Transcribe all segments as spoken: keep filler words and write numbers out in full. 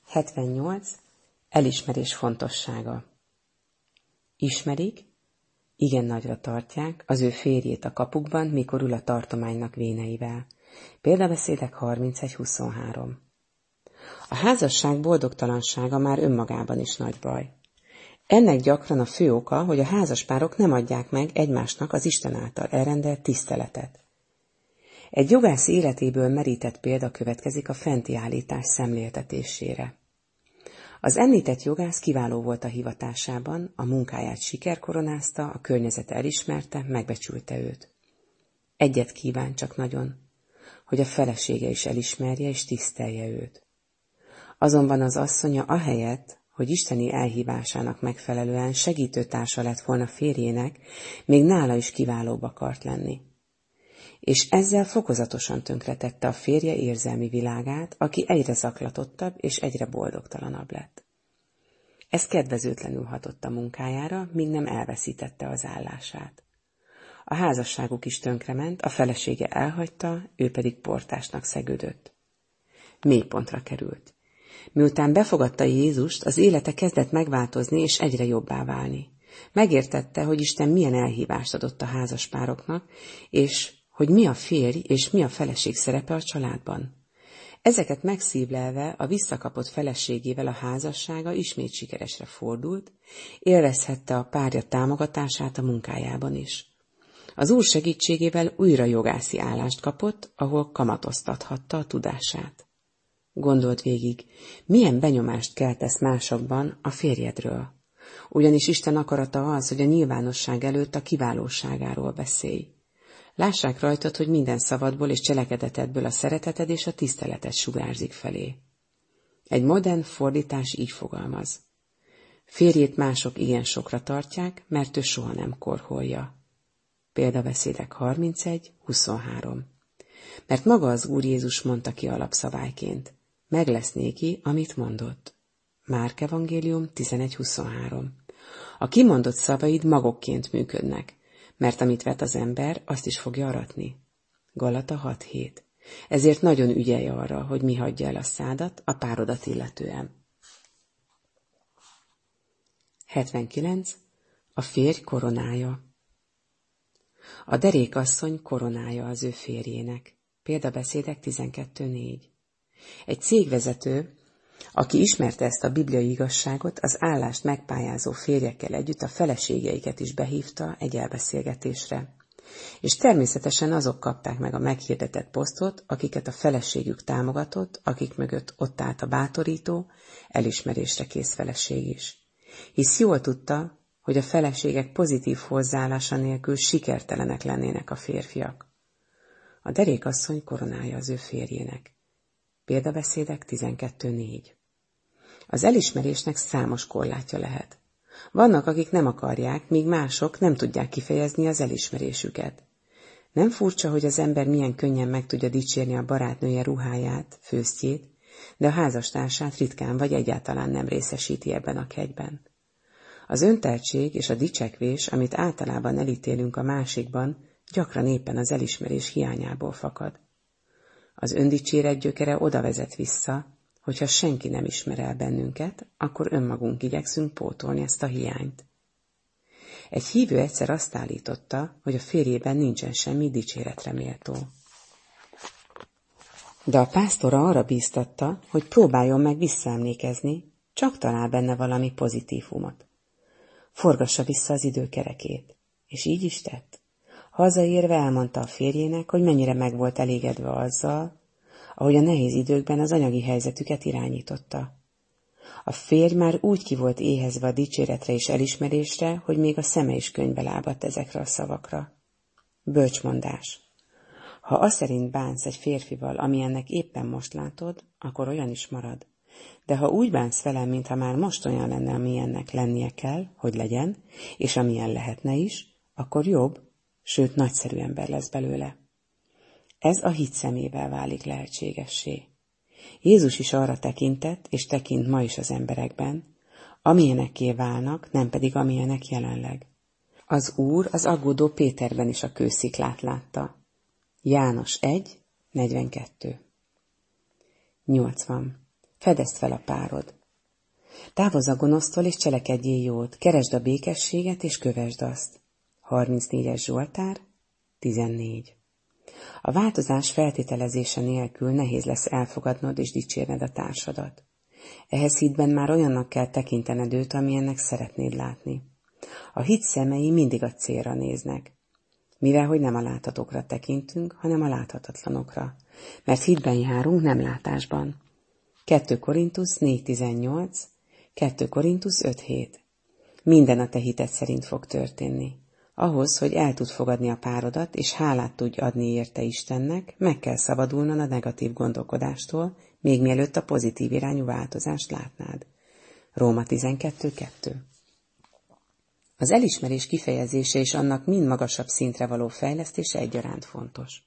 hetvennyolc. Elismerés fontossága. Ismerik, igen nagyra tartják az ő férjét a kapukban, mikor ül a tartománynak véneivel. Példabeszédek harmincegy huszonhárom. A házasság boldogtalansága már önmagában is nagy baj. Ennek gyakran a fő oka, hogy a házaspárok nem adják meg egymásnak az Isten által elrendelt tiszteletet. Egy jogász életéből merített példa következik a fenti állítás szemléltetésére. Az említett jogász kiváló volt a hivatásában, a munkáját siker koronázta, a környezete elismerte, megbecsülte őt. Egyet kíván csak nagyon, hogy a felesége is elismerje és tisztelje őt. Azonban az asszonya ahelyett, hogy isteni elhívásának megfelelően segítőtársa lett volna férjének, még nála is kiválóbb akart lenni. És ezzel fokozatosan tönkretette a férje érzelmi világát, aki egyre zaklatottabb és egyre boldogtalanabb lett. Ez kedvezőtlenül hatott a munkájára, míg nem elveszítette az állását. A házasságuk is tönkrement, a felesége elhagyta, ő pedig portásnak szegődött. Mélypontra került. Miután befogadta Jézust, az élete kezdett megváltozni és egyre jobbá válni. Megértette, hogy Isten milyen elhívást adott a házaspároknak, és hogy mi a férj és mi a feleség szerepe a családban. Ezeket megszívlelve a visszakapott feleségével a házassága ismét sikeresre fordult, élvezhette a párja támogatását a munkájában is. Az Úr segítségével újra jogászi állást kapott, ahol kamatoztathatta a tudását. Gondold végig, milyen benyomást keltesz másokban a férjedről. Ugyanis Isten akarata az, hogy a nyilvánosság előtt a kiválóságáról beszélj. Lássák rajtad, hogy minden szavadból és cselekedetedből a szereteted és a tiszteleted sugárzik felé. Egy modern fordítás így fogalmaz. Férjét mások igen sokra tartják, mert ő soha nem korholja. Példabeszédek harmincegy huszonhárom. Mert maga az Úr Jézus mondta ki alapszabályként. Meg lesz néki, amit mondott. Márk evangélium tizenegy huszonhárom. A kimondott szavaid magokként működnek, mert amit vet az ember, azt is fogja aratni. Galata hat hét. Ezért nagyon ügyelj arra, hogy mi hagyja el a szádat a párodat illetően. hetvenkilenc. A férj koronája. A derékasszony koronája az ő férjének. Példabeszédek tizenkettő négy. Egy cégvezető, aki ismerte ezt a bibliai igazságot, az állást megpályázó férjekkel együtt a feleségeiket is behívta egy elbeszélgetésre. És természetesen azok kapták meg a meghirdetett posztot, akiket a feleségük támogatott, akik mögött ott állt a bátorító, elismerésre kész feleség is. Hisz jól tudta, hogy a feleségek pozitív hozzáállása nélkül sikertelenek lennének a férfiak. A derékasszony koronája az ő férjének. Példabeszédek tizenkettő négy. Az elismerésnek számos korlátja lehet. Vannak, akik nem akarják, míg mások nem tudják kifejezni az elismerésüket. Nem furcsa, hogy az ember milyen könnyen meg tudja dicsérni a barátnője ruháját, főztjét, de a házastársát ritkán vagy egyáltalán nem részesíti ebben a kegyben. Az önteltség és a dicsekvés, amit általában elítélünk a másikban, gyakran éppen az elismerés hiányából fakad. Az öndicséret gyökere oda vezet vissza, hogyha senki nem ismer el bennünket, akkor önmagunk igyekszünk pótolni ezt a hiányt. Egy hívő egyszer azt állította, hogy a férjében nincsen semmi dicséretre méltó. De a pásztora arra bíztatta, hogy próbáljon meg visszaemlékezni, csak talál benne valami pozitívumot. Forgassa vissza az idő kerekét, és így is tett. Hazaérve elmondta a férjének, hogy mennyire meg volt elégedve azzal, ahogy a nehéz időkben az anyagi helyzetüket irányította. A férj már úgy ki volt éhezve a dicséretre és elismerésre, hogy még a szeme is könyvbe lábadt ezekre a szavakra. Bölcsmondás. Ha azt szerint bánsz egy férfival, amilyennek éppen most látod, akkor olyan is marad. De ha úgy bánsz velem, mintha már most olyan lenne, amilyennek lennie kell, hogy legyen, és amilyen lehetne is, akkor jobb, sőt nagyszerű ember lesz belőle. Ez a hit szemével válik lehetségessé. Jézus is arra tekintett, és tekint ma is az emberekben, amilyenekké válnak, nem pedig amilyenek jelenleg. Az Úr az aggódó Péterben is a kősziklát látta. János egy negyvenkettő. nyolcvan. Fedezd fel a párod. Távozz a gonosztól és cselekedjél jót, keresd a békességet és kövesd azt. harmincnégyes Zsoltár, tizennégy. A változás feltételezése nélkül nehéz lesz elfogadnod és dicsérned a társadat. Ehhez hitben már olyannak kell tekintened őt, amilyennek szeretnéd látni. A hit szemei mindig a célra néznek, mivel hogy nem a láthatókra tekintünk, hanem a láthatatlanokra, mert hitben járunk, nem látásban. kettő Korintusz négy tizennyolc, kettő Korintusz öt hét. Minden a te hited szerint fog történni. Ahhoz, hogy el tud fogadni a párodat, és hálát tudj adni érte Istennek, meg kell szabadulnod a negatív gondolkodástól, még mielőtt a pozitív irányú változást látnád. Róma tizenkettő kettő. Az elismerés kifejezése és annak mind magasabb szintre való fejlesztése egyaránt fontos.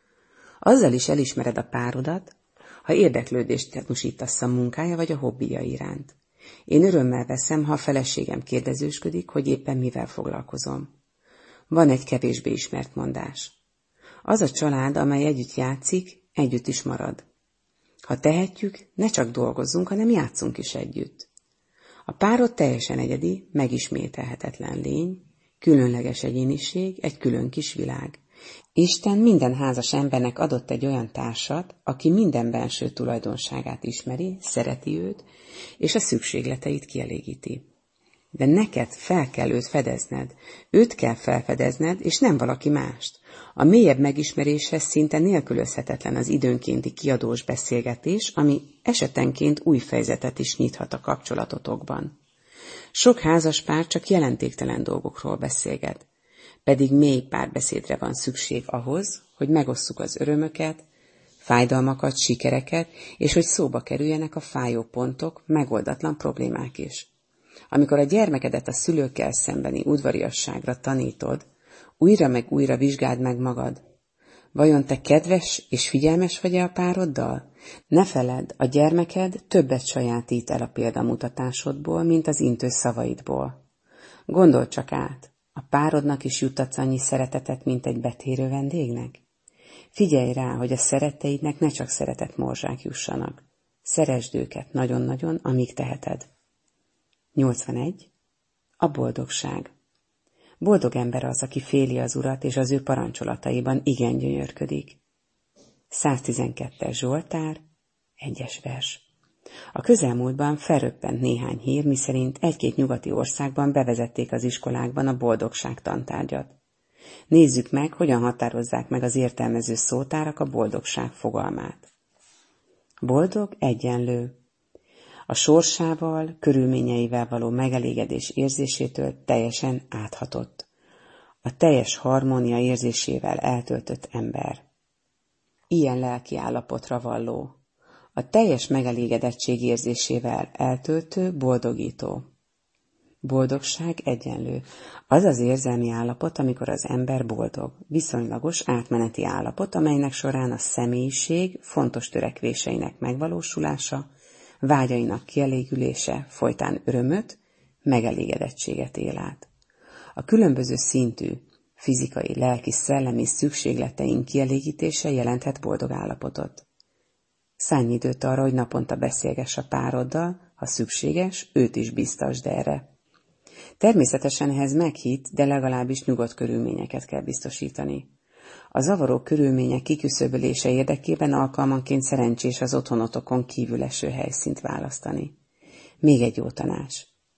Azzal is elismered a párodat, ha érdeklődést tanúsítasz a munkája vagy a hobbija iránt. Én örömmel veszem, ha a feleségem kérdezősködik, hogy éppen mivel foglalkozom. Van egy kevésbé ismert mondás. Az a család, amely együtt játszik, együtt is marad. Ha tehetjük, ne csak dolgozzunk, hanem játszunk is együtt. A párod teljesen egyedi, megismételhetetlen lény, különleges egyéniség, egy külön kis világ. Isten minden házas embernek adott egy olyan társat, aki minden benső tulajdonságát ismeri, szereti őt, és a szükségleteit kielégíti. De neked fel kell őt fedezned, őt kell felfedezned, és nem valaki mást. A mélyebb megismeréshez szinte nélkülözhetetlen az időnkénti kiadós beszélgetés, ami esetenként új fejezetet is nyithat a kapcsolatotokban. Sok házas pár csak jelentéktelen dolgokról beszélget, pedig mély párbeszédre van szükség ahhoz, hogy megosszuk az örömöket, fájdalmakat, sikereket, és hogy szóba kerüljenek a fájó pontok, megoldatlan problémák is. Amikor a gyermekedet a szülőkkel szembeni udvariasságra tanítod, újra meg újra vizsgáld meg magad. Vajon te kedves és figyelmes vagy-e a pároddal? Ne feledd, a gyermeked többet sajátít el a példamutatásodból, mint az intő szavaidból. Gondold csak át, a párodnak is juttatsz annyi szeretetet, mint egy betérő vendégnek? Figyelj rá, hogy a szeretteidnek ne csak szeretett morzsák jussanak. Szeresd őket nagyon-nagyon, amíg teheted. nyolcvanegy. A boldogság. Boldog ember az, aki féli az Urat, és az ő parancsolataiban igen gyönyörködik. száztizenkettes Zsoltár, egyes vers. A közelmúltban felröppent néhány hír, miszerint egy-két nyugati országban bevezették az iskolákban a boldogság tantárgyat. Nézzük meg, hogyan határozzák meg az értelmező szótárak a boldogság fogalmát. Boldog egyenlő. A sorsával, körülményeivel való megelégedés érzésétől teljesen áthatott. A teljes harmónia érzésével eltöltött ember. Ilyen lelki állapotra valló. A teljes megelégedettség érzésével eltöltő, boldogító. Boldogság egyenlő. Az az érzelmi állapot, amikor az ember boldog. Viszonylagos átmeneti állapot, amelynek során a személyiség fontos törekvéseinek megvalósulása, vágyainak kielégülése folytán örömöt, megelégedettséget él át. A különböző szintű, fizikai, lelki, szellemi szükségleteink kielégítése jelenthet boldog állapotot. Szállj időt arra, hogy naponta beszélgess a pároddal, ha szükséges, őt is biztasd erre. Természetesen ehhez meghitt, de legalábbis nyugodt körülményeket kell biztosítani. A zavaró körülmények kiküszöbölése érdekében alkalmanként szerencsés az otthonotokon kívül eső helyszínt választani. Még egy jó tanács.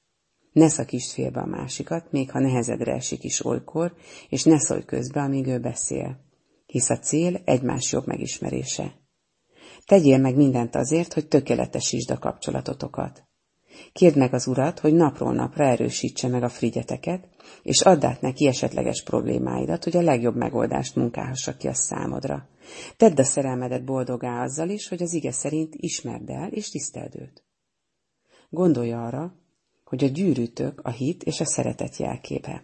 Ne szakítsd félbe a másikat, még ha nehezedre esik is olykor, és ne szólj közbe, amíg ő beszél, hisz a cél egymás jobb megismerése. Tegyél meg mindent azért, hogy tökéletesítsd a kapcsolatotokat. Kérd meg az Urat, hogy napról napra erősítse meg a frigyeteket, és add át neki esetleges problémáidat, hogy a legjobb megoldást munkálhassa ki a számodra. Tedd a szerelmedet boldoggá azzal is, hogy az ige szerint ismerd el és tiszteld őt. Gondolj arra, hogy a gyűrűtök a hit és a szeretet jelképe.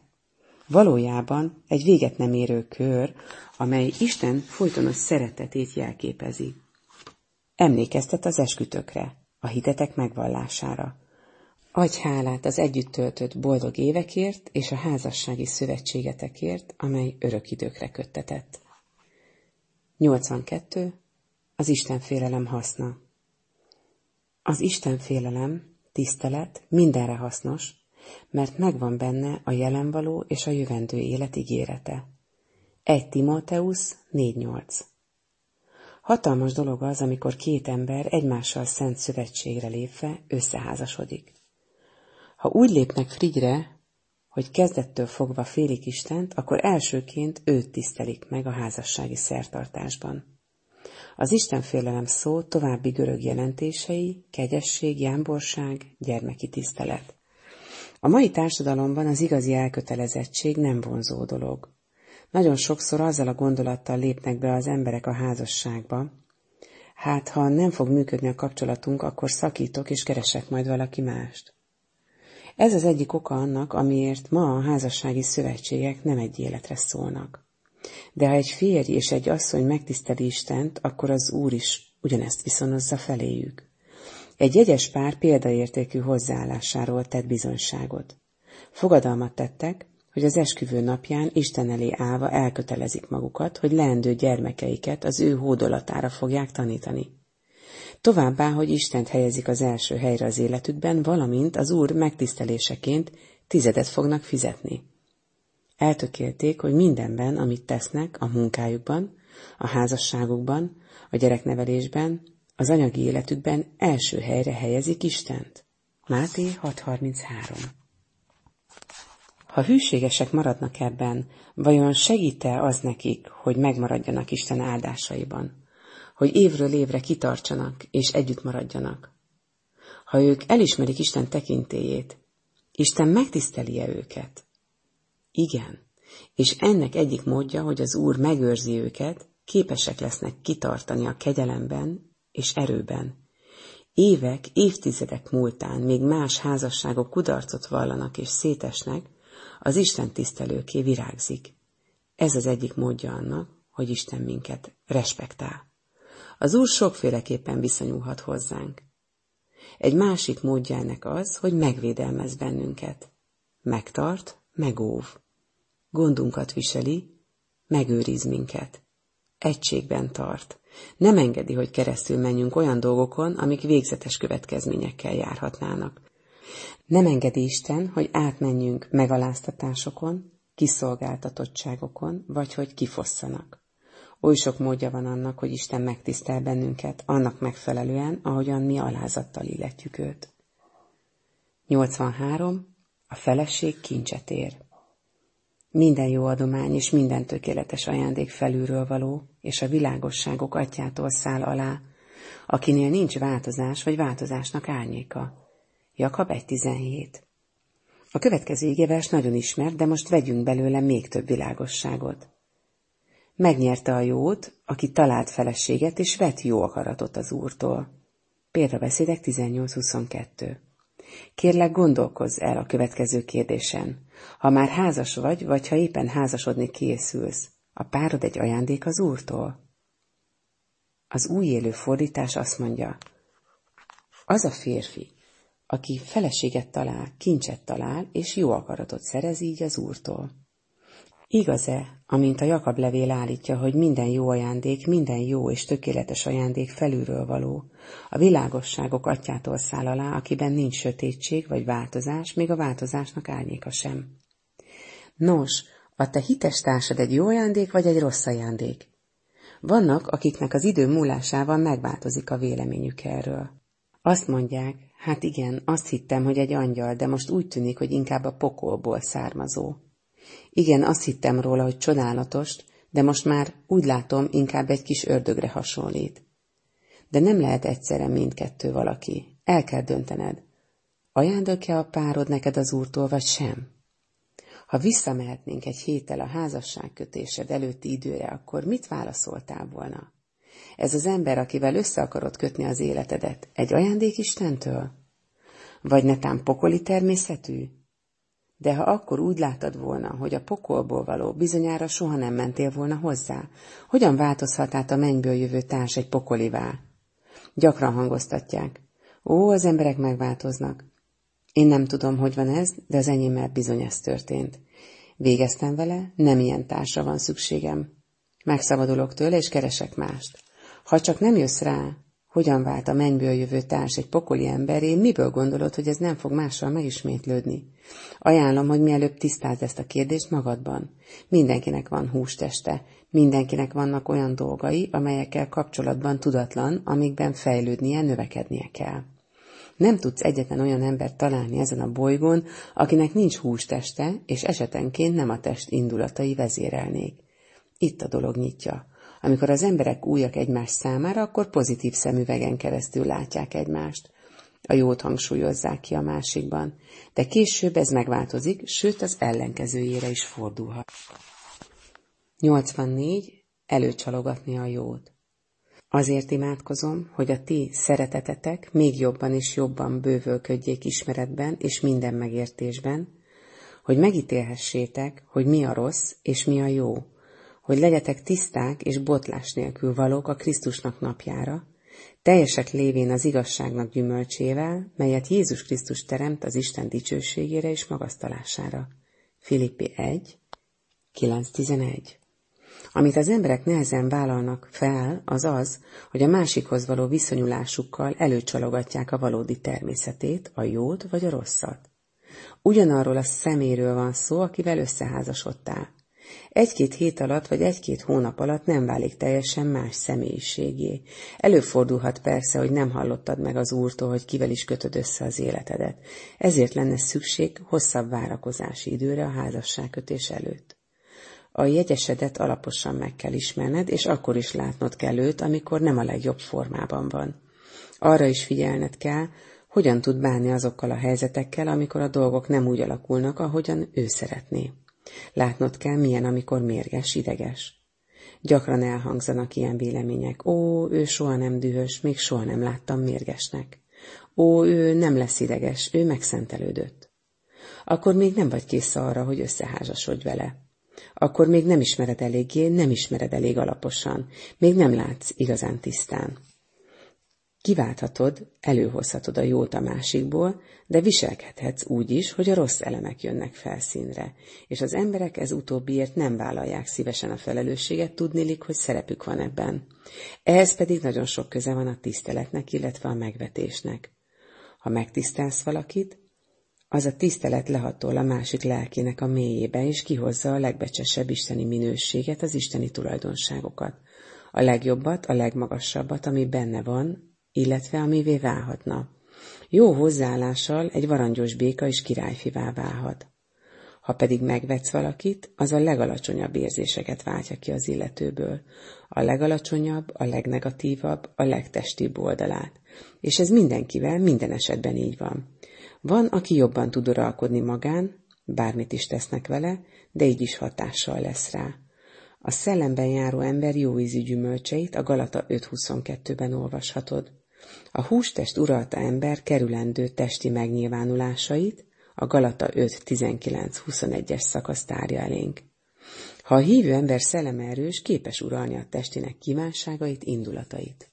Valójában egy véget nem érő kör, amely Isten folytonos szeretetét jelképezi. Emlékeztet az eskütökre, a hitetek megvallására. Adj hálát az együtt töltött boldog évekért és a házassági szövetségetekért, amely örök időkre köttetett. nyolcvankettő. Az Isten félelem haszna. Az Istenfélelem, tisztelet mindenre hasznos, mert megvan benne a jelenvaló és a jövendő élet ígérete. egy Timóteusz négy nyolc. Hatalmas dolog az, amikor két ember egymással szent szövetségre lépve összeházasodik. Ha úgy lépnek frigyre, hogy kezdettől fogva félik Istent, akkor elsőként őt tisztelik meg a házassági szertartásban. Az Istenfélelem szó további görög jelentései, kegyesség, jámborság, gyermeki tisztelet. A mai társadalomban az igazi elkötelezettség nem vonzó dolog. Nagyon sokszor azzal a gondolattal lépnek be az emberek a házasságba, hát ha nem fog működni a kapcsolatunk, akkor szakítok és keresek majd valaki mást. Ez az egyik oka annak, amiért ma a házassági szövetségek nem egy életre szólnak. De ha egy férj és egy asszony megtiszteli Istent, akkor az Úr is ugyanezt viszonozza feléjük. Egy jegyes pár példaértékű hozzáállásáról tett bizonyságot. Fogadalmat tettek, hogy az esküvő napján Isten elé állva elkötelezik magukat, hogy leendő gyermekeiket az ő hódolatára fogják tanítani. Továbbá, hogy Istent helyezik az első helyre az életükben, valamint az Úr megtiszteléseként tizedet fognak fizetni. Eltökélték, hogy mindenben, amit tesznek, a munkájukban, a házasságukban, a gyereknevelésben, az anyagi életükben első helyre helyezik Istent. Máté hat harminchárom. Ha hűségesek maradnak ebben, vajon segít-e az nekik, hogy megmaradjanak Isten áldásaiban? Hogy évről évre kitartsanak és együtt maradjanak? Ha ők elismerik Isten tekintélyét, Isten megtiszteli-e őket? Igen, és ennek egyik módja, hogy az Úr megőrzi őket, képesek lesznek kitartani a kegyelemben és erőben. Évek, évtizedek múltán még más házasságok kudarcot vallanak és szétesnek, az Isten tisztelőké virágzik. Ez az egyik módja annak, hogy Isten minket respektál. Az Úr sokféleképpen viszonyulhat hozzánk. Egy másik módja ennek az, hogy megvédelmez bennünket. Megtart, megóv. Gondunkat viseli, megőriz minket. Egységben tart. Nem engedi, hogy keresztül menjünk olyan dolgokon, amik végzetes következményekkel járhatnának. Nem engedi Isten, hogy átmenjünk megaláztatásokon, kiszolgáltatottságokon, vagy hogy kifosszanak. Oly sok módja van annak, hogy Isten megtisztel bennünket, annak megfelelően, ahogyan mi alázattal illetjük őt. nyolcvanhárom. A feleség kincset ér. Minden jó adomány és minden tökéletes ajándék felülről való, és a világosságok atyától száll alá, akinél nincs változás vagy változásnak árnyéka. Jakab egy tizenhét. A következő igevers nagyon ismert, de most vegyünk belőle még több világosságot. Megnyerte a jót, aki talált feleséget, és vett jó akaratot az Úrtól. Példabeszédek tizennyolc huszonkettő. Kérlek, gondolkozz el a következő kérdésen. Ha már házas vagy, vagy ha éppen házasodni készülsz, a párod egy ajándék az Úrtól? Az új élő fordítás azt mondja, az a férfi, aki feleséget talál, kincset talál, és jó akaratot szerez így az Úrtól. Igaz-e, amint a Jakab levél állítja, hogy minden jó ajándék, minden jó és tökéletes ajándék felülről való, a világosságok atyától száll alá, akiben nincs sötétség vagy változás, még a változásnak árnyéka sem. Nos, a te hites társad egy jó ajándék vagy egy rossz ajándék? Vannak, akiknek az idő múlásával megváltozik a véleményük erről. Azt mondják, hát igen, azt hittem, hogy egy angyal, de most úgy tűnik, hogy inkább a pokolból származó. Igen, azt hittem róla, hogy csodálatos, de most már úgy látom, inkább egy kis ördögre hasonlít. De nem lehet egyszerre mindkettő valaki. El kell döntened. Ajándék-e a párod neked az Úrtól, vagy sem? Ha visszamehetnénk egy héttel a házasságkötésed előtti időre, akkor mit válaszoltál volna? Ez az ember, akivel össze akarod kötni az életedet, egy ajándék Istentől? Vagy netán pokoli természetű? De ha akkor úgy láttad volna, hogy a pokolból való, bizonyára soha nem mentél volna hozzá, hogyan változhat át a mennyből jövő társ egy pokolivá? Gyakran hangoztatják. Ó, az emberek megváltoznak. Én nem tudom, hogy van ez, de az enyémmel bizony ez történt. Végeztem vele, nem ilyen társra van szükségem. Megszabadulok tőle, és keresek mást. Ha csak nem jössz rá, Hogyan vált a mennyből jövő társ egy pokoli emberré, miből gondolod, hogy ez nem fog mással megismétlődni? Ajánlom, hogy mielőbb tisztázd ezt a kérdést magadban. Mindenkinek van hústeste, mindenkinek vannak olyan dolgai, amelyekkel kapcsolatban tudatlan, amikben fejlődnie, növekednie kell. Nem tudsz egyetlen olyan embert találni ezen a bolygón, akinek nincs hústeste, és esetenként nem a test indulatai vezérelnék. Itt a dolog nyitja. Amikor az emberek újak egymás számára, akkor pozitív szemüvegen keresztül látják egymást. A jót hangsúlyozzák ki a másikban, de később ez megváltozik, sőt az ellenkezőjére is fordulhat. nyolcvannégy. Előcsalogatni a jót. Azért imádkozom, hogy a ti szeretetetek még jobban és jobban bővölködjék ismeretben és minden megértésben, hogy megítélhessétek, hogy mi a rossz és mi a jó, hogy legyetek tiszták és botlás nélkül valók a Krisztusnak napjára, teljesek lévén az igazságnak gyümölcsével, melyet Jézus Krisztus teremt az Isten dicsőségére és magasztalására. Filippi egy, kilenc tizenegy. Amit az emberek nehezen vállalnak fel, az az, hogy a másikhoz való viszonyulásukkal előcsalogatják a valódi természetét, a jót vagy a rosszat. Ugyanarról a szeméről van szó, akivel összeházasodtál. Egy-két hét alatt vagy egy-két hónap alatt nem válik teljesen más személyiségé. Előfordulhat persze, hogy nem hallottad meg az Úrtól, hogy kivel is kötöd össze az életedet. Ezért lenne szükség hosszabb várakozási időre a házasságkötés előtt. A jegyesedet alaposan meg kell ismerned, és akkor is látnod kell őt, amikor nem a legjobb formában van. Arra is figyelned kell, hogyan tud bánni azokkal a helyzetekkel, amikor a dolgok nem úgy alakulnak, ahogyan ő szeretné. Látnod kell, milyen, amikor mérges, ideges. Gyakran elhangzanak ilyen vélemények. Ó, ő soha nem dühös, még soha nem láttam mérgesnek. Ó, ő nem lesz ideges, ő megszentelődött. Akkor még nem vagy kész arra, hogy összeházasodj vele. Akkor még nem ismered eléggé, nem ismered elég alaposan, még nem látsz igazán tisztán. Kiválthatod, előhozhatod a jót a másikból, de viselkedhetsz úgy is, hogy a rossz elemek jönnek felszínre, és az emberek ez utóbbiért nem vállalják szívesen a felelősséget, tudniillik, hogy szerepük van ebben. Ehhez pedig nagyon sok köze van a tiszteletnek, illetve a megvetésnek. Ha megtisztelsz valakit, az a tisztelet lehatol a másik lelkének a mélyébe, és kihozza a legbecsesebb isteni minőséget, az isteni tulajdonságokat. A legjobbat, a legmagasabbat, ami benne van, illetve amivé válhatna. Jó hozzáállással egy varangyos béka is királyfivá válhat. Ha pedig megvetsz valakit, az a legalacsonyabb érzéseket váltja ki az illetőből. A legalacsonyabb, a legnegatívabb, a legtestibb oldalát. És ez mindenkivel, minden esetben így van. Van, aki jobban tud uralkodni magán, bármit is tesznek vele, de így is hatással lesz rá. A szellemben járó ember jóízű gyümölcseit a Galata öt huszonkettőben olvashatod. A hústest uralta ember kerülendő testi megnyilvánulásait a Galata öt tizenkilenc huszonegyes szakasz tárja elénk. Ha a hívő ember szelleme erős, képes uralni a testének kívánságait, indulatait.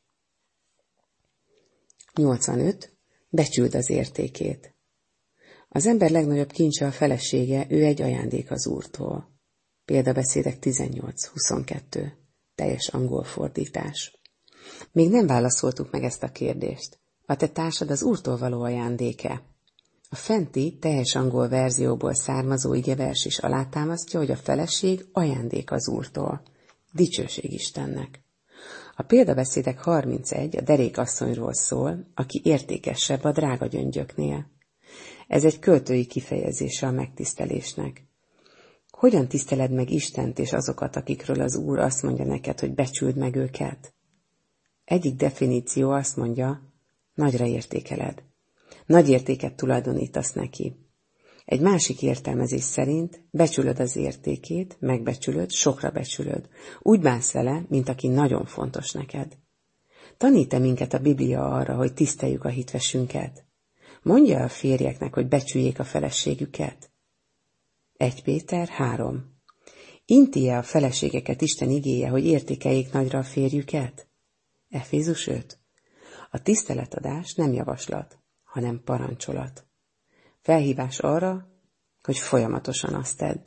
nyolcvanöt. Becsüld az értékét. Az ember legnagyobb kincse a felesége, ő egy ajándék az Úrtól. Példabeszédek tizennyolc huszonkettő. Teljes angol fordítás. Még nem válaszoltuk meg ezt a kérdést. A te társad az Úrtól való ajándéke? A fenti, teljes angol verzióból származó igevers is alátámasztja, hogy a feleség ajándék az Úrtól. Dicsőség Istennek. A példabeszédek harmincegy a derékasszonyról szól, aki értékesebb a drága gyöngyöknél. Ez egy költői kifejezése a megtisztelésnek. Hogyan tiszteled meg Istent és azokat, akikről az Úr azt mondja neked, hogy becsüld meg őket? Egyik definíció azt mondja, nagyra értékeled. Nagy értéket tulajdonítasz neki. Egy másik értelmezés szerint becsülöd az értékét, megbecsülöd, sokra becsülöd. Úgy bánsz vele, mint aki nagyon fontos neked. Tanít-e minket a Biblia arra, hogy tiszteljük a hitvesünket? Mondja a férjeknek, hogy becsüljék a feleségüket? egy Péter három. Inti-e a feleségeket Isten igéje, hogy értékeljék nagyra a férjüket? Efézus öt. A tiszteletadás nem javaslat, hanem parancsolat. Felhívás arra, hogy folyamatosan azt tedd.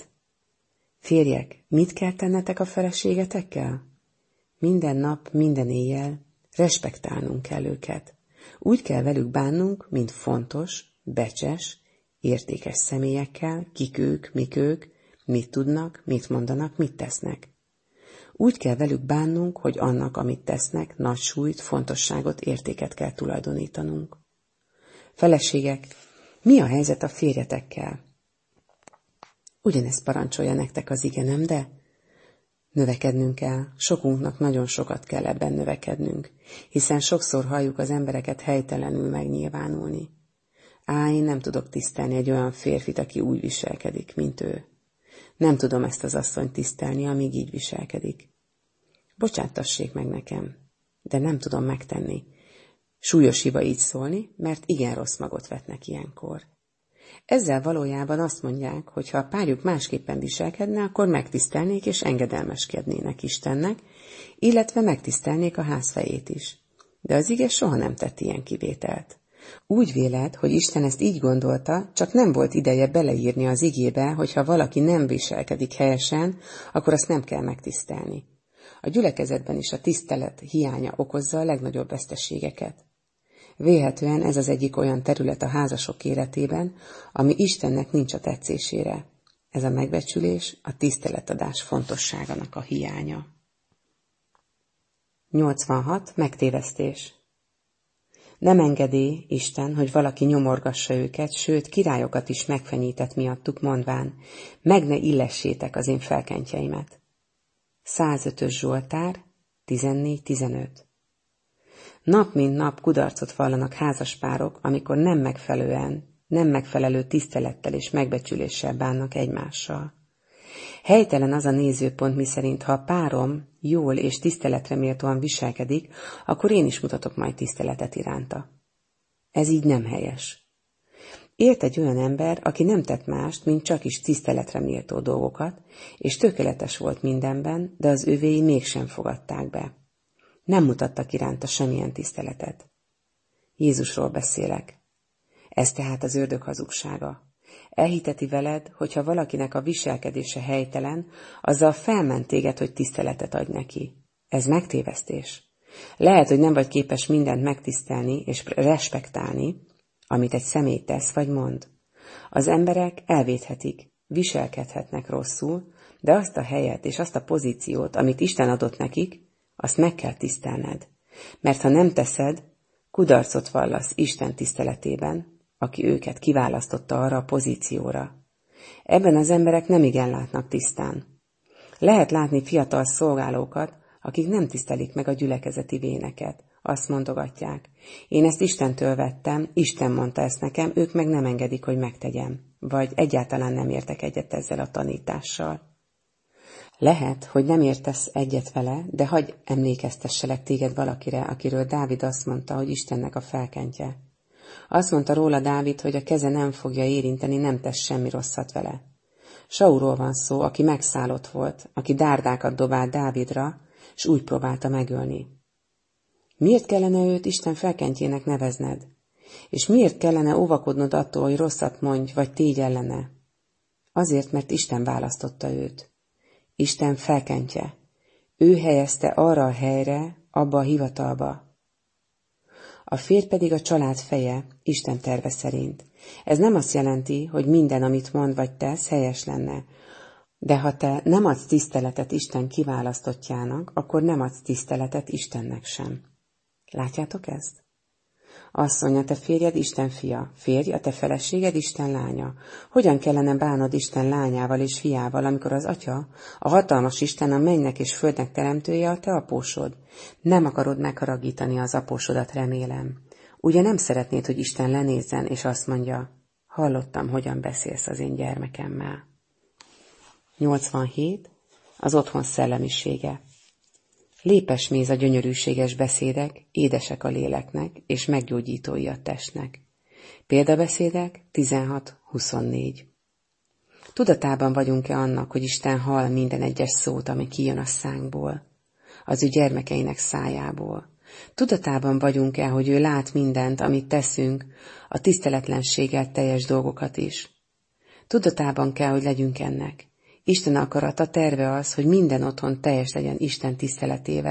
Férjek, mit kell tennetek a feleségetekkel? Minden nap, minden éjjel Respektálnunk kell őket. Úgy kell velük bánnunk, mint fontos, becses, értékes személyekkel, kik ők, mik ők, mit tudnak, mit mondanak, mit tesznek. Úgy kell velük bánnunk, hogy annak, amit tesznek, nagy súlyt, fontosságot, értéket kell tulajdonítanunk. Feleségek, mi a helyzet a férjetekkel? Ugyanezt parancsolja nektek az ige, nem de? Növekednünk kell, sokunknak nagyon sokat kell ebben növekednünk, hiszen sokszor halljuk az embereket helytelenül megnyilvánulni. Á, én nem tudok tisztelni egy olyan férfit, aki úgy viselkedik, mint ő. Nem tudom ezt az asszonyt tisztelni, amíg így viselkedik. Bocsáttassék meg nekem, de nem tudom megtenni. Súlyos hiba így szólni, mert igen rossz magot vetnek ilyenkor. Ezzel valójában azt mondják, hogy ha a párjuk másképpen viselkedne, akkor megtisztelnék és engedelmeskednének Istennek, illetve megtisztelnék a ház fejét is. De az ige soha nem tett ilyen kivételt. Úgy véled, hogy Isten ezt így gondolta, csak nem volt ideje beleírni az igébe, hogy ha valaki nem viselkedik helyesen, akkor azt nem kell megtisztelni. A gyülekezetben is a tisztelet hiánya okozza a legnagyobb veszteségeket. Vélhetően ez az egyik olyan terület a házasok életében, ami Istennek nincs a tetszésére. Ez a megbecsülés, a tiszteletadás fontosságának a hiánya. nyolcvanhat. Megtévesztés. Nem engedi Isten, hogy valaki nyomorgassa őket, sőt, királyokat is megfenyített miattuk, mondván, meg ne illessétek az én felkentjeimet. százötös Zsoltár, tizennégy tizenöt. Nap mint nap kudarcot vallanak házaspárok, amikor nem megfelelően, nem megfelelő tisztelettel és megbecsüléssel bánnak egymással. Helytelen az a nézőpont, miszerint ha a párom jól és tiszteletre méltóan viselkedik, akkor én is mutatok majd tiszteletet iránta. Ez így nem helyes. Élt egy olyan ember, aki nem tett mást, mint csak is tiszteletre méltó dolgokat, és tökéletes volt mindenben, de az övéi mégsem fogadták be. Nem mutattak iránta semmilyen tiszteletet. Jézusról beszélek. Ez tehát az ördög hazugsága. Elhiteti veled, hogyha valakinek a viselkedése helytelen, azzal felment téged, hogy tiszteletet adj neki. Ez megtévesztés. Lehet, hogy nem vagy képes mindent megtisztelni és respektálni, amit egy személy tesz vagy mond. Az emberek elvéthetik, viselkedhetnek rosszul, de azt a helyet és azt a pozíciót, amit Isten adott nekik, azt meg kell tisztelned. Mert ha nem teszed, kudarcot vallasz Isten tiszteletében, aki őket kiválasztotta arra a pozícióra. Ebben az emberek nem igen látnak tisztán. Lehet látni fiatal szolgálókat, akik nem tisztelik meg a gyülekezeti véneket. Azt mondogatják, én ezt Istentől vettem, Isten mondta ezt nekem, ők meg nem engedik, hogy megtegyem. Vagy egyáltalán nem értek egyet ezzel a tanítással. Lehet, hogy nem értesz egyet vele, de hagyj emlékeztesselek téged valakire, akiről Dávid azt mondta, hogy Istennek a felkentje. Azt mondta róla Dávid, hogy a keze nem fogja érinteni, nem tesz semmi rosszat vele. Saulról van szó, aki megszállott volt, aki dárdákat dobált Dávidra, s úgy próbálta megölni. Miért kellene őt Isten felkentjének nevezned? És miért kellene óvakodnod attól, hogy rosszat mondj, vagy tégy ellene? Azért, mert Isten választotta őt. Isten felkentje. Ő helyezte arra a helyre, abba a hivatalba. A férj pedig a család feje, Isten terve szerint. Ez nem azt jelenti, hogy minden, amit mond vagy tesz, helyes lenne. De ha te nem adsz tiszteletet Isten kiválasztottjának, akkor nem adsz tiszteletet Istennek sem. Látjátok ezt? Asszony, a te férjed Isten fia, férj, a te feleséged Isten lánya. Hogyan kellene bánod Isten lányával és fiával, amikor az Atya, a hatalmas Isten, a mennynek és földnek teremtője a te apósod? Nem akarod megharagítani az apósodat, remélem. Ugye nem szeretnéd, hogy Isten lenézzen, és azt mondja, hallottam, hogyan beszélsz az én gyermekemmel. nyolcvanhét. Az otthon szellemisége. Lépes méz a gyönyörűséges beszédek, édesek a léleknek, és meggyógyítói a testnek. Példabeszédek tizenhat huszonnégy. Tudatában vagyunk-e annak, hogy Isten hall minden egyes szót, ami kijön a szánkból, az ő gyermekeinek szájából? Tudatában vagyunk-e, hogy ő lát mindent, amit teszünk, a tiszteletlenséggel teljes dolgokat is? Tudatában kell, hogy legyünk ennek. Isten akarata, terve az, hogy minden otthon teljes legyen Isten tiszteletével,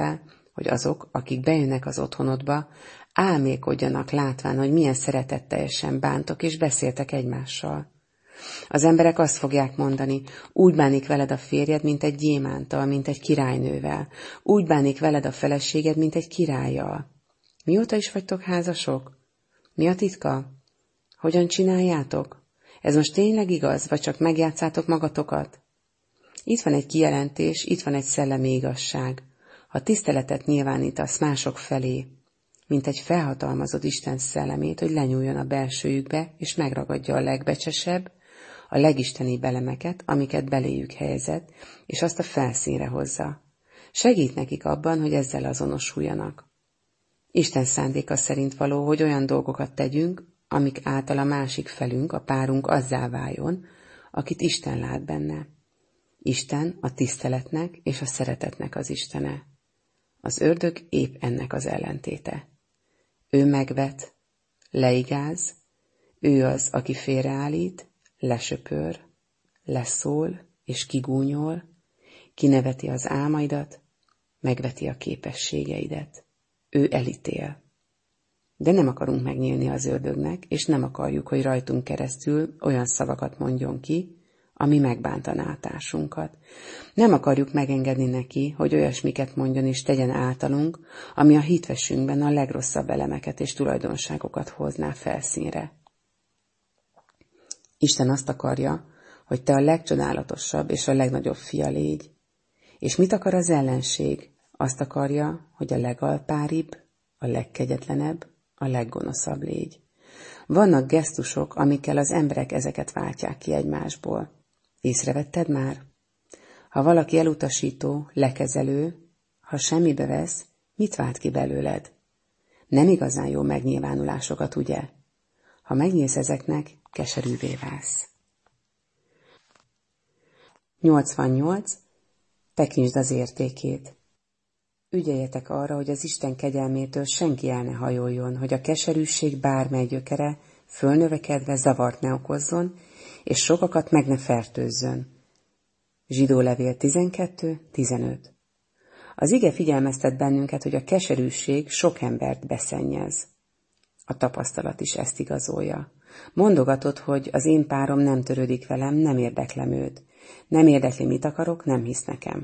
hogy azok, akik bejönnek az otthonodba, álmélkodjanak látván, hogy milyen szeretetteljesen bántok és beszéltek egymással. Az emberek azt fogják mondani, úgy bánik veled a férjed, mint egy gyémánttal, mint egy királynővel. Úgy bánik veled a feleséged, mint egy királlyal. Mióta is vagytok házasok? Mi a titka? Hogyan csináljátok? Ez most tényleg igaz, vagy csak megjátszátok magatokat? Itt van egy kijelentés, itt van egy szellemi igazság. Ha tiszteletet nyilvánítasz mások felé, mint egy felhatalmazott Isten szellemét, hogy lenyúljon a belsőjükbe, és megragadja a legbecsesebb, a legistenibb elemeket, amiket beléjük helyezett, és azt a felszínre hozza. Segít nekik abban, hogy ezzel azonosuljanak. Isten szándéka szerint való, hogy olyan dolgokat tegyünk, amik által a másik felünk, a párunk azzá váljon, akit Isten lát benne. Isten a tiszteletnek és a szeretetnek az istene. Az ördög épp ennek az ellentéte. Ő megvet, leigáz, ő az, aki félreállít, lesöpör, leszól és kigúnyol, kineveti az álmaidat, megveti a képességeidet. Ő elítél. De nem akarunk megnyílni az ördögnek, és nem akarjuk, hogy rajtunk keresztül olyan szavakat mondjon ki, ami megbántaná a társunkat. Nem akarjuk megengedni neki, hogy olyasmiket mondjon és tegyen általunk, ami a hitvesünkben a legrosszabb elemeket és tulajdonságokat hozná felszínre. Isten azt akarja, hogy te a legcsodálatosabb és a legnagyobb fia légy. És mit akar az ellenség? Azt akarja, hogy a legalpáribb, a legkegyetlenebb, a leggonoszabb légy. Vannak gesztusok, amikkel az emberek ezeket váltják ki egymásból. Észrevetted már? Ha valaki elutasító, lekezelő, ha semmibe vesz, mit vált ki belőled? Nem igazán jó megnyilvánulásokat, ugye? Ha megnyílsz ezeknek, keserűvé válsz. nyolcvannyolc. Tekintsd az értékét. Ügyeljetek arra, hogy az Isten kegyelmétől senki el ne hajoljon, hogy a keserűség bármely gyökere fölnövekedve zavart ne okozzon, és sokakat meg ne fertőzzön. Zsidó levél tizenkettő tizenöt. Az ige figyelmeztet bennünket, hogy a keserűség sok embert beszennyez. A tapasztalat is ezt igazolja. Mondogatod, hogy az én párom nem törődik velem, nem érdeklem őt. Nem érdekli, mit akarok, nem hisz nekem.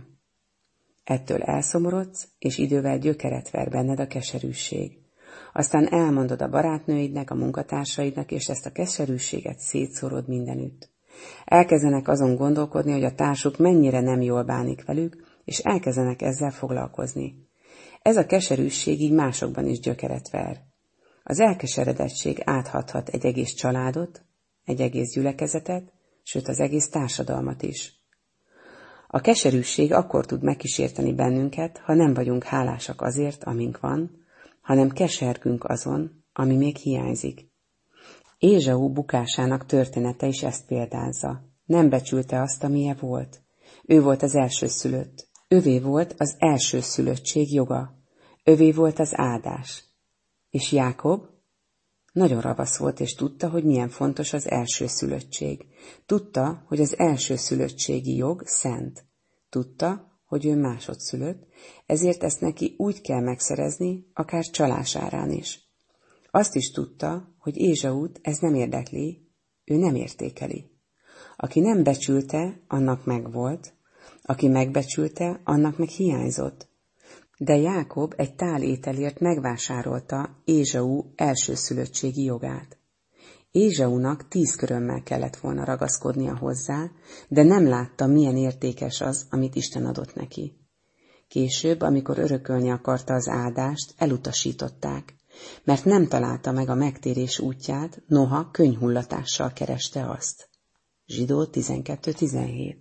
Ettől elszomorodsz, és idővel gyökeret ver benned a keserűség. Aztán elmondod a barátnőidnek, a munkatársaidnak, és ezt a keserűséget szétszórod mindenütt. Elkezdenek azon gondolkodni, hogy a társuk mennyire nem jól bánik velük, és elkezdenek ezzel foglalkozni. Ez a keserűség így másokban is gyökeret ver. Az elkeseredettség áthathat egy egész családot, egy egész gyülekezetet, sőt az egész társadalmat is. A keserűség akkor tud megkísérteni bennünket, ha nem vagyunk hálásak azért, amink van, hanem kesergünk azon, ami még hiányzik. Ézsau bukásának története is ezt példázza. Nem becsülte azt, amilyen volt. Ő volt az elsőszülött. Övé volt az elsőszülöttség joga. Övé volt az áldás. És Jákob nagyon ravasz volt, és tudta, hogy milyen fontos az elsőszülöttség. Tudta, hogy az elsőszülöttségi jog szent. Tudta, hogy ő másodszülött, ezért ezt neki úgy kell megszerezni, akár csalás árán is. Azt is tudta, hogy Ézsaut ez nem érdekli, ő nem értékeli. Aki nem becsülte, annak megvolt, aki megbecsülte, annak meg hiányzott. De Jákob egy tál ételért megvásárolta Ézsau elsőszülöttségi jogát. Ézsaunak tíz körömmel kellett volna ragaszkodnia hozzá, de nem látta, milyen értékes az, amit Isten adott neki. Később, amikor örökölni akarta az áldást, elutasították, mert nem találta meg a megtérés útját, noha könnyhullatással kereste azt. Zsidó tizenkettő tizenhét.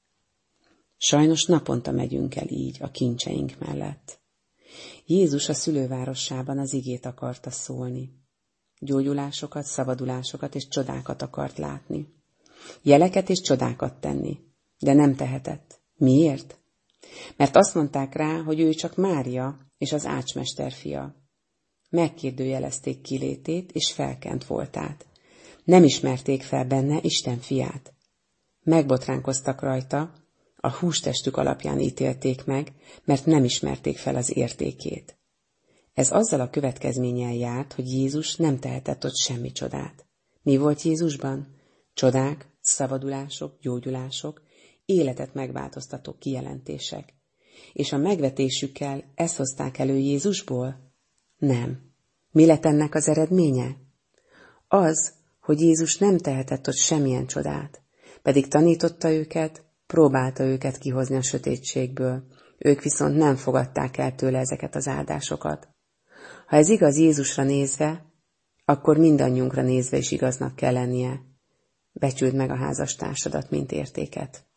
Sajnos naponta megyünk el így a kincseink mellett. Jézus a szülővárosában az igét akarta szólni. Gyógyulásokat, szabadulásokat és csodákat akart látni. Jeleket és csodákat tenni, de nem tehetett. Miért? Mert azt mondták rá, hogy ő csak Mária és az ácsmester fia. Megkérdőjelezték kilétét és felkent voltát. Nem ismerték fel benne Isten fiát. Megbotránkoztak rajta, a hústestük alapján ítélték meg, mert nem ismerték fel az értékét. Ez azzal a következménnyel járt, hogy Jézus nem tehetett ott semmi csodát. Mi volt Jézusban? Csodák, szabadulások, gyógyulások, életet megváltoztató kijelentések. És a megvetésükkel ezt hozták elő Jézusból? Nem. Mi lett ennek az eredménye? Az, hogy Jézus nem tehetett ott semmilyen csodát, pedig tanította őket, próbálta őket kihozni a sötétségből, ők viszont nem fogadták el tőle ezeket az áldásokat. Ha ez igaz Jézusra nézve, akkor mindannyiunkra nézve is igaznak kell lennie. Becsüld meg a házastársadat, mint értéket.